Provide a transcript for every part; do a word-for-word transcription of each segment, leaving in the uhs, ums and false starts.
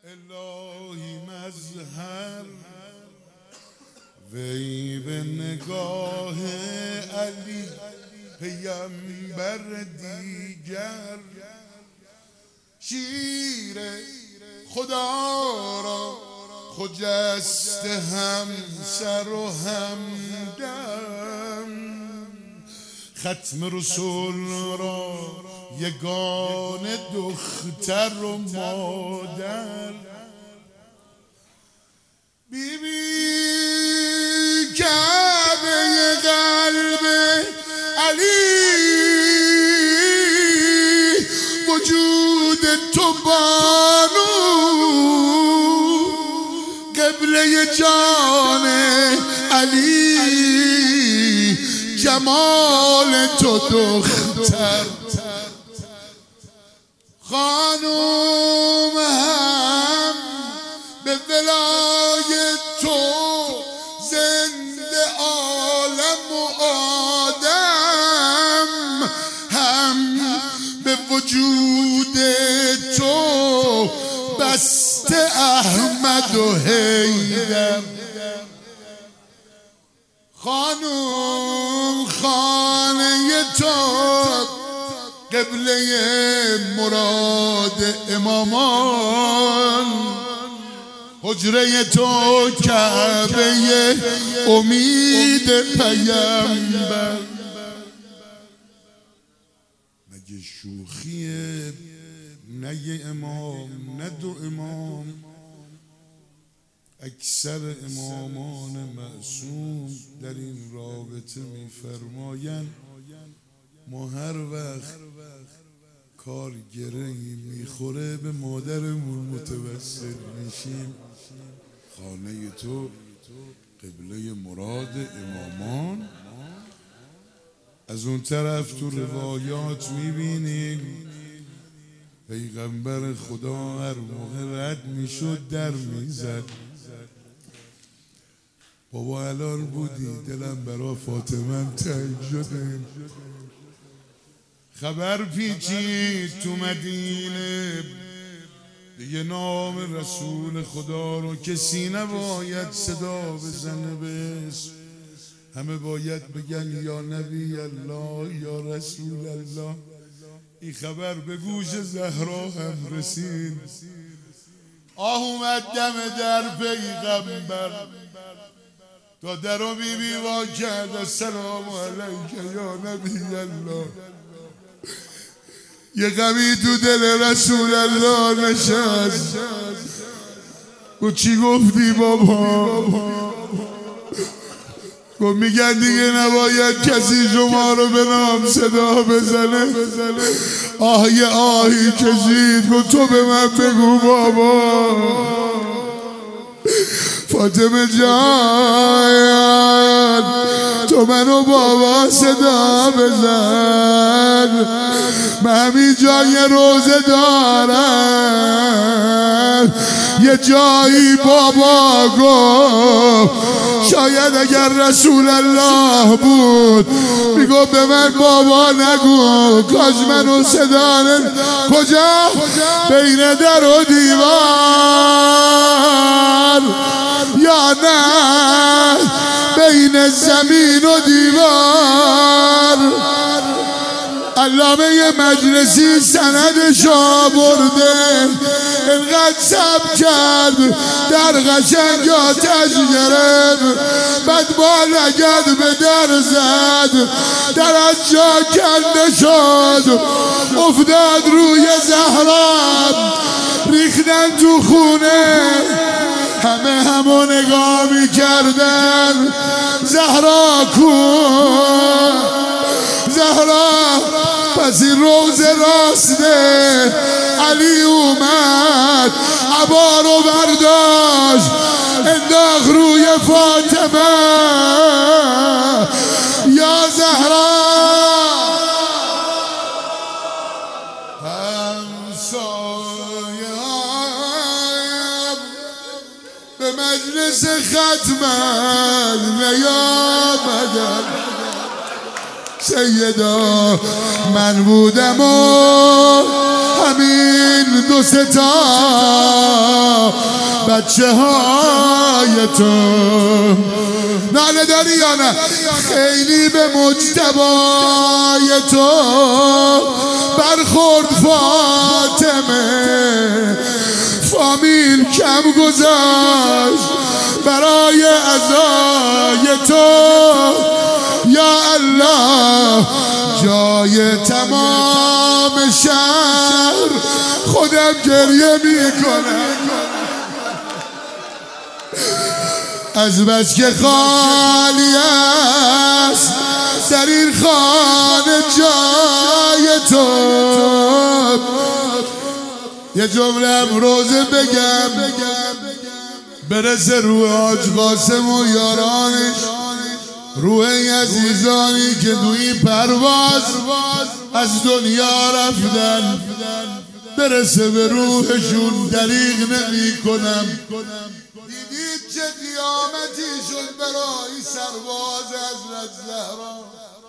الهی مظهر وی به نگاه علی پیامبر دیگر شیر خدا را خجسته هم سر و همدم ختم رسول را یگان دختر و مادر بی بی کعبه قلب علی وجود تو بانو قبله جان علی جمال تو دختر خانوم هم به ولای تو زنده عالم و آدم هم به وجود تو بسته احمد و حیدر خانوم خانه تو قبله مراد امامان حجره تو کعبه امید پیامبر مگه شوخیه نه یه امام نه دو امام اکثر امامان معصوم در این رابطه میفرمایند ما هر وقت کار گرهی میخوره به مادرمون متوسل میشیم خانه تو قبله مراد امامان از اون طرف تو روایات میبینیم پیغمبر خدا هر موقع رد میشد در میزد بابا الان بودی دلم برا فاطمه تنگ شده خبر پیچید تو مدینه دیگه نام رسول خدا رو کسی نباید صدا بزنه به اسم همه باید بگن یا نبی الله یا رسول الله این خبر به گوش زهرا هم رسید آه اومد دم در پیغمبر تا در و بی بی وا کرد السلام علیک یا نبی الله یه غمی تو دل رسول الله نشست و چی گفتی بابا گفت میگن دیگه نباید کسی شما رو به نام صدا بزنه آه یه آهی کشید گفت تو به من بگو بابا فاطمه جان تو منو بابا صدا بزن من همین جای روزه دارم یه جایی بابا گفت شاید اگر رسول الله بود میگو به من بابا نگو کاش منو صدا کجا بین در و دیوار یا نه بین زمین و دیوار علامه مجلسی سندشو برده انقدر سب کرد در قشنگ آتش گرفت بعد با لگد به در زد در از جا کنده شد افتاد روی زهرا ریختن تو خونه همه همو نگاه میکردن زهرا کو زهرا پس این روز راسته علی اومد عبا رو برداشت انداخت روی فاطمه یا زهرا همسایم به مجلس ختمت نیامدن سیدا من بودم و همین دو دو ستا بچه های تو. ناله داری یا نه؟ خیلی به مجتبای تو برخورد فاطمه، فامیل کم گذاشت برای عزای تو. یا الله جای تمام شهر خودم گریه میکنم از بس که خالی است در این خانه جای تو. یه جمله امروزه بگم برسه روح حاج قاسم و یارانش، روح عزیزانی که دوی پرواز از دنیا رفتن، برسه به روحشون. دریغ نمی کنم. دیدید چه قیامتی شد برای سرباز حضرت زهرا.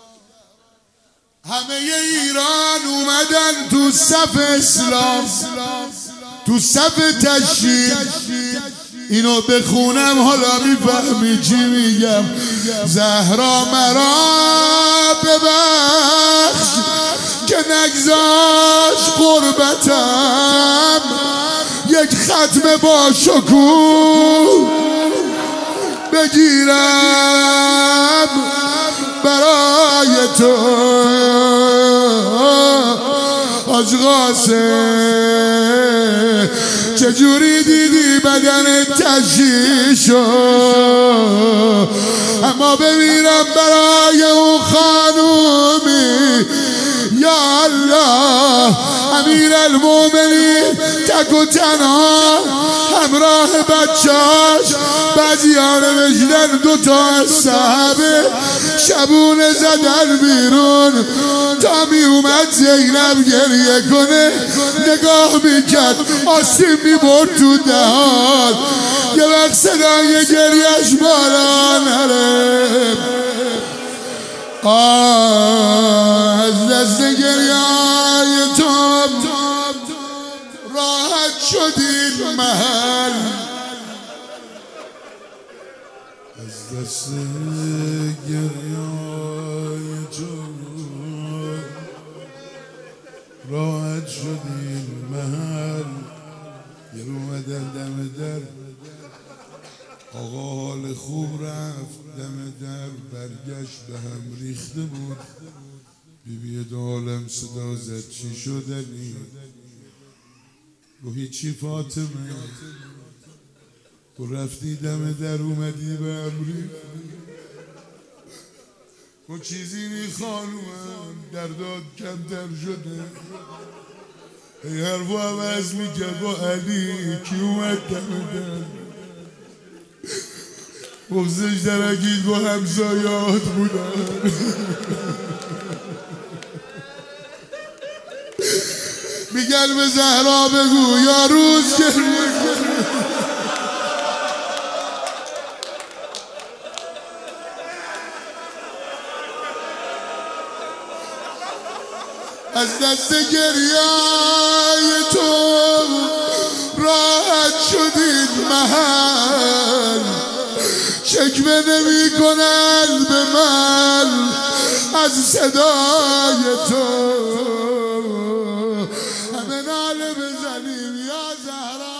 همه ایران اومدن تو صف اسلام، تو صف تشییع. اینو بخونم حالا میفهمی چی میگم. زهرا مرا ببخش که نگذاش قربتم، یک ختم با شکوه بگیرم برای تو. حاج قاسم چجوری دیدی بدن تشییع شد؟ اما بمیرم برای اون خانومی. یا الله امیر المومنین تک و تنها همراه بچاش. بعضی ها نوشتن دوتا از صحابه شبونه زدن بیرون تا می اومد زینب گریه کنه، نگاه میکرد آسیم میبرد تو دهان. یه وقت صدای گریهش بالا نره. آه از دست گریه‌های تو راحت شد این محل، از دست گریه‌های تو راحت شد این محل. یه رو اومدن دم در، آقا حال خوب رفت، دم در برگشت به هم ریخته بود. بیبی دو عالم صدا زد چی شدنی؟ گو هیچی فاطمه، تو رفتی دم در اومدی به هم ریخته. گو چیزی نی خانومم، درداد کمتر شده. ای حرفو عوض میکرد با علی کی اومد دم در؟ بغزش درکید با همسایات بودن. میگن به زهرا بگو یا روز گریه از دست گریه‌ی تو راحت شد این محل. شکوه نمی کنند به من از صدای تو. همه ناله بزنیم یا زهرا.